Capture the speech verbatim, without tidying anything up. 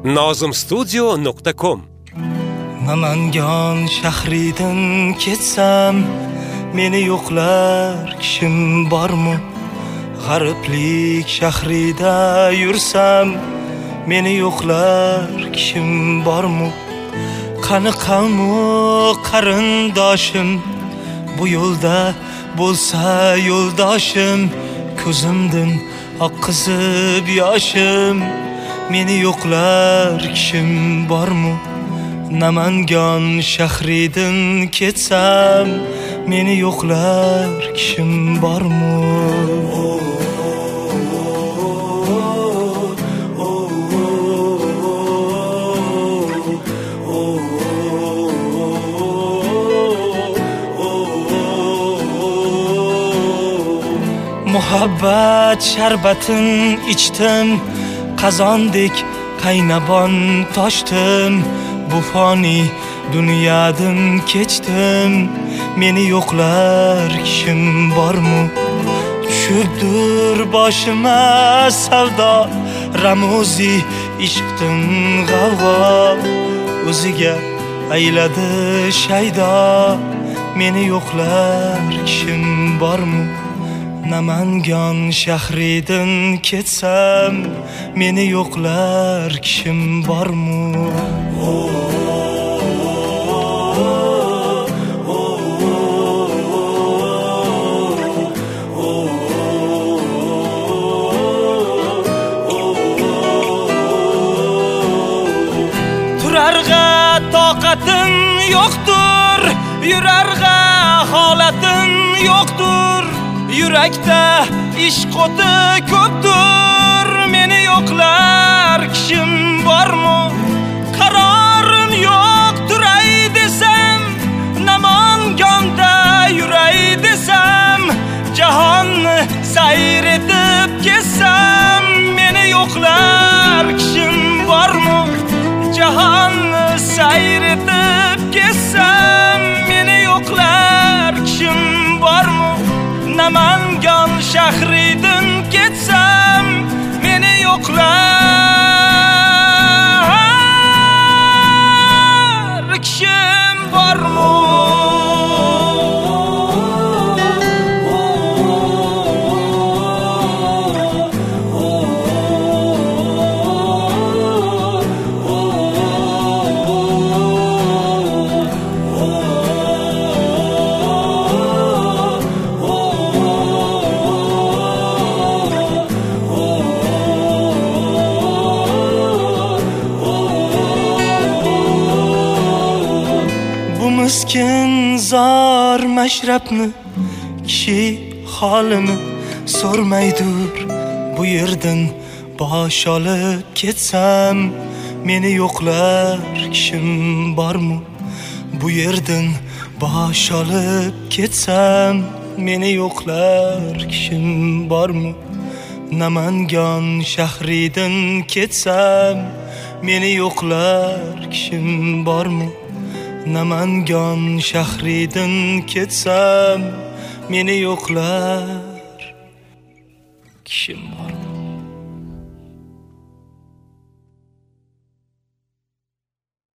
nozim studio nuqta com. Namangan shahridan ketsam, meni yo'qlar kishim bormi? G'ariblik shahrida yursam, meni yo'qlar kishim bormi? Qani qavmu qarindoshim, bu yo'lda bo'lsa yo'ldoshim, ko'zimdan oqqizib yoshim, meni yo'qlar kishim bormi? Namangan shahridan ketsam, meni yo'qlar kishim bormi? Muhabbat sharbatin ichdim, qazondek qaynabon toshdim, bu foni dunyodan kechdim, meni yo'qlar kishim bormi? Tushibdir boshima savdo, ramuzi ishqdan g'avg'o, o'ziga ayladi shaydo, meni yo'qlar kishim bormi? Namangan shahridan ketsam, meni yo'qlar kishim bormi? Turarga toqatim yo'qdir, yurarga holatim yo'qdir, yurakda ishq o'ti ko'pdir, meni yo'qlar kishim bormi? Qarorim yo'q, turay desam, Namanganda yuray desam, jahonni sayr etib ketsam, meni yo'qlar kishim bormi? Jahonni sayr etib ketsam, meni yo'qlar kishim bormi? Namangan shahridan ketsam, meni yo'qlar kishim bormi? Miskin zor mashrabni, kishi holini so'rmaydir, bu yerdan bosh olib ketsam, meni yo'qlar kishim bormi? Bu yerdan bosh olib ketsam, meni yo'qlar kishim bormi? Namangan shahridan ketsam, meni yo'qlar kishim bormi? Namangan shahridan ketsam, meni yo'qlar kishim bor.